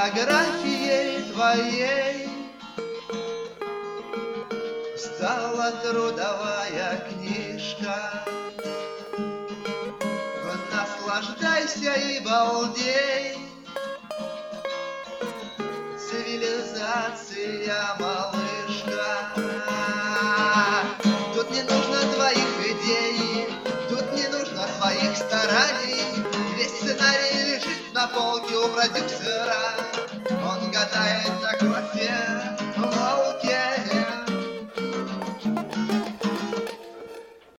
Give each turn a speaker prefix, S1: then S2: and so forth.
S1: биографией твоей стала трудовая книжка. Наслаждайся и балдей, цивилизация, малышка. Тут не нужно твоих идей, тут не нужно твоих стараний. Весь сценарий лежит на полке у продюсера. Он гадает,